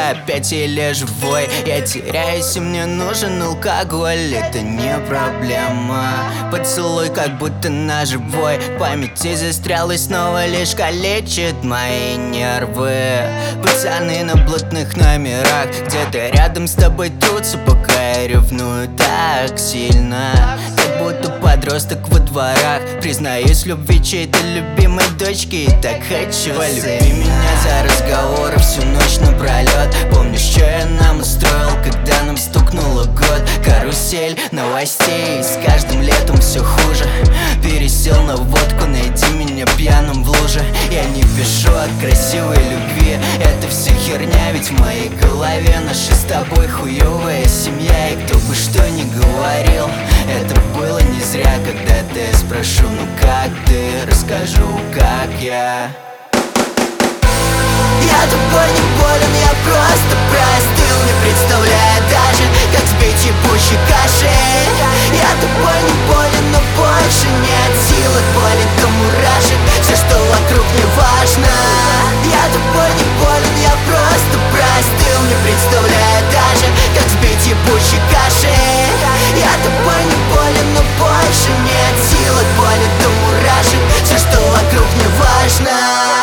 опять или живой. Я теряюсь и мне нужен алкоголь, это не проблема. Поцелуй как будто на живой, в памяти застрял и снова лишь калечит мои нервы. Пацаны на блатных номерах где-то рядом с тобой трутся, пока я ревную так сильно, как будто подросток во дворах. Признаюсь в любви чьей-то любимой дочки и так хочу. Полюби меня за разговоры всю ночь напролет. Помнишь, что я нам устроил, когда нам стукнуло год? Карусель новостей, с каждым летом все хуже. Пересел на водку, найди меня пьяным в луже. Я не пишу о красивой любви, это все херня, ведь в моей голове наша с тобой хуевая семья. И кто бы что ни говорил, это было не зря. Когда-то я спрошу, ну как ты, расскажу, как я. Я тобой не болен, я просто простыл, не представляя даже, как сбить ебучей кашей. Я тобой не болен, но больше нет сил от боли до мурашек, все, что вокруг, не важно. Я тобой не болен, я просто простыл, не представляя даже, как сбить ебучей кашей. Я тобой не болен, но больше нет сил от боли до мурашек, все, что вокруг, не важно.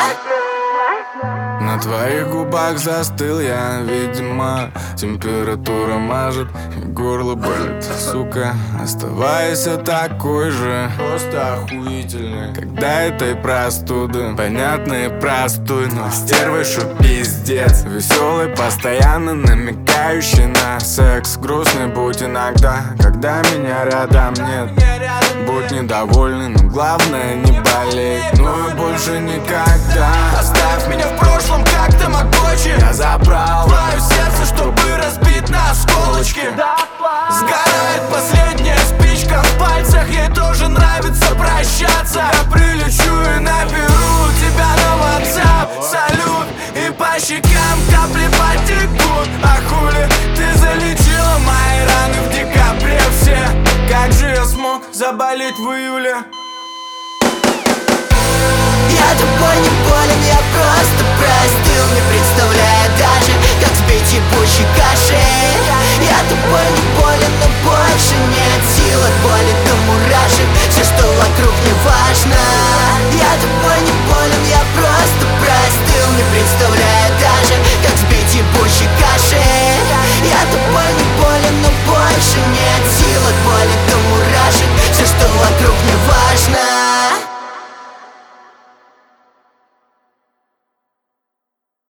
На твоих губах застыл я, видимо, температура мажет и горло болит. Сука, оставайся такой же, просто охуительный, когда этой простуды, понятно и простой, но стервый, шо пиздец. Веселый, постоянно намекающий на секс. Грустный будь иногда, когда меня рядом нет. Будь недовольный, но главное не болеть. Ну и больше никогда. Оставь меня в прошлом, как тамагочи. Я забрал твое сердце, чтобы разбить на осколочки. Сгорает последняя спичка в пальцах, ей тоже нравится прощаться. Я прилечу и наберу тебя на WhatsApp. Салют, и по щекам капли потекут. А хули ты залечила мои раны в декабре все? Как же я смог заболеть в июле? Я тобой не болен, я просто